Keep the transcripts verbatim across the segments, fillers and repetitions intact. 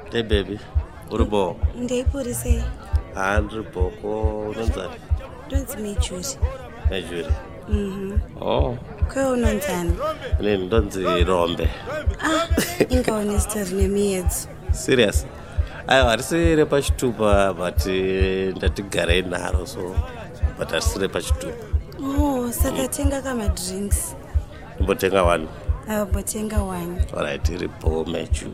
Hey baby, uribo? Ndeyipuri sei? Ah, ndiripo ko unonzani? Ndonzi Mejuri. Mejuri. Mhm. Oh. Ko unonzani? Nini ndonzi Rombe. Ah, ingaone story nemiyedzo. Serious? Aiwa, risire pachitupa but ndatigare naro so but asire pachitupa. Oh, saka tenga kama drinks. Mbotenga one. Ah, botenga one. Alright, iripo Meju.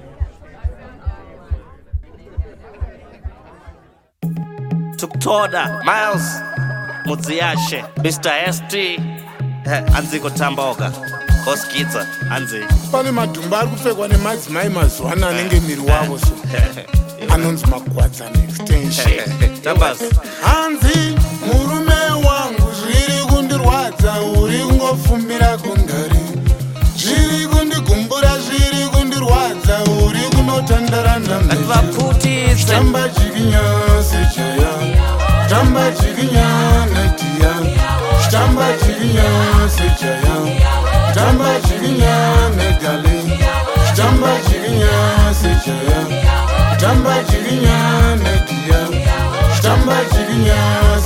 Tuktoda, Miles, Muziashe, Mister S T, Anzi Kotamboga, Oskitsa, Anzi. Pane madhumba ari kupfekwa nemadzimai mazuva ano anenge miri wavo so anonzi magwadzana extension. Tambas. Hanzi murume wangu zviri kundirwadza uri kungofumbira kundari zviri kundigumbura zviri kundirwadza uri kunotandara Vaputitse. Tamba chikinya sechaya Tamba chikinya natia Tamba chikinya sechaya Tamba chikinya negale Tamba chikinya sechaya Tamba chikinya natia Tamba chikinya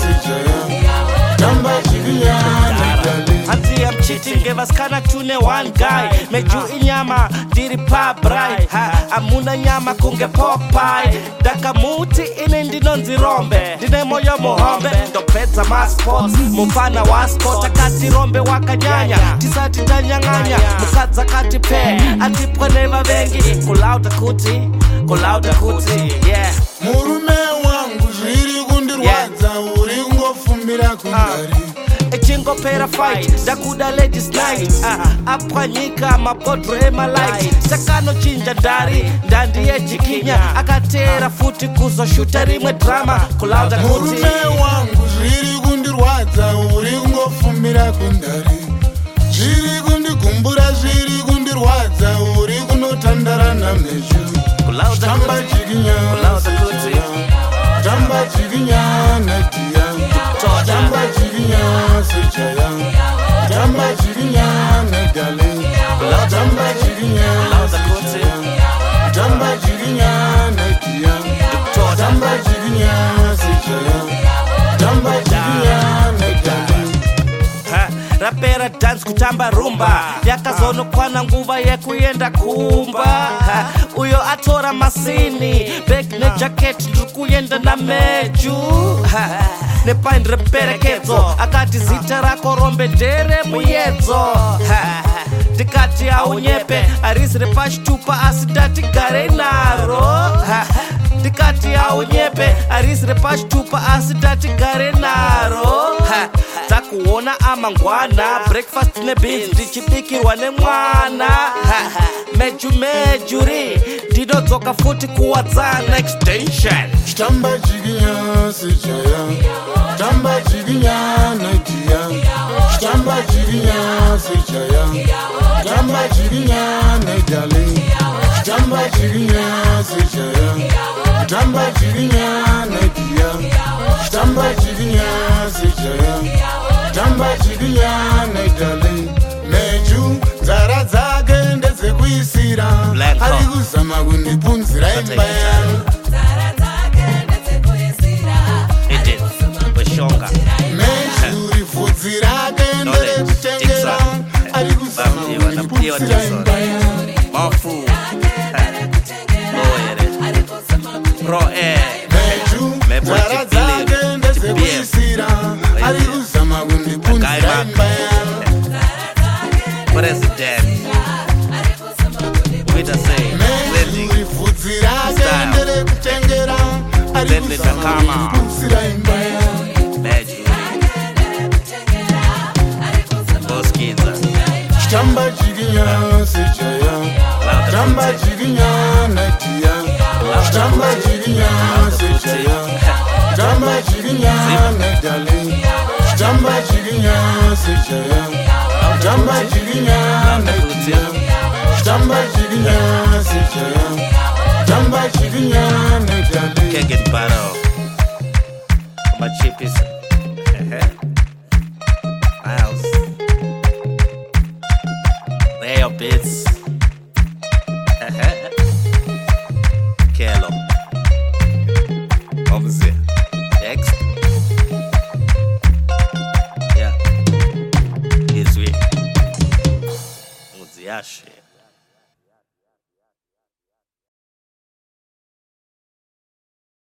sechaya Tamba chikinya negale Anzi, I'm cheating, give us kinda tune one guy. Meju inyama, diri pa brai. Amuna nyama kunge pork pie. Dakamuti inendi nonzi Rombe. Dine moyo mohombe, ndo peza masports. Mufana wasko, takati Rombe wakanyanya. Tisati tanyanganya, mukadza kati pe. Atipwe neva vengi, kulauta kuti, kulauta kuti, yeah. Murume wangu zviri kundirwadza uri kungofumbira kundari Echingo pera fight, dakuda ladies night. uh, Apwanyika mapodro ema light. Sakano chinja dari, ndandi ye jikinya. Akatera futi kuzo shuta rimwe drama. Kulauda kuti Murume wangu zviri kundirwadza uri kungofumbira kundari zviri kundigumbura zviri kundirwadza uri kunotandara naMeju Kulauda Tamba kuti chikinya Kulauda kuti Tamba chikinya natia Tamba chikinya sechaya Tamba chikinya negale Tamba chikinya Kulauda kuti Tamba chikinya natia Tamba chikinya sechaya Tamba chikinya negale Ha, rapera dance kutamba rumba yakazono kwana nguva yekuyenda kumba. Ha, uyo atora masini bag ne jacket ndikuyenda na Meju. Ha, nepaindre perekedzo akati zita rako Rombe dere muyedzo. Ha, ndikati aunyepe arisire pachitupa asi ndatigare naro. Ha, ndikati aunyepe arisire pachitupa asi ndatigare naro. Ha, takuona amangwana breakfast nebeans ndichibikirwa nemwana. Ha, Meju Mejuri ndinodzoka futi kuwadzana extension. Tamba chikinya sechaya Tamba chikinya natia Tamba chikinya sechaya Tamba chikinya negale Tamba chikinya sechaya Tamba chikinya natia Tamba chikinya sechaya Tamba chikinya negale Meju nzara dzake ndedzekuisira Blanco. ari kuzama kundipunzira imba yangu Edit Bashonga Mejuri vhudzi rake nderekutengera ari kuzama kundipunzira imba yangu Mafu Loere Pro Air Meju nzara dzake ndedzekuisira ari kuzama kundipunzira imba yangu President Wita say Mejuri vhudzi rake nderekutengera ari kuzama kundipunzira imba yangu Meju Oskitsa Tamba chikinya sechaya Tamba chikinya natia Tamba chikinya sechaya Tamba chikinya negale Tamba chikinya sechaya Tamba chikinya natia Tamba chikinya sechaya Tamba chikinya negale Kegen Baro My chip is Miles Rayo Bits Kelo next. Yeah. Izwi. Mudziyashi.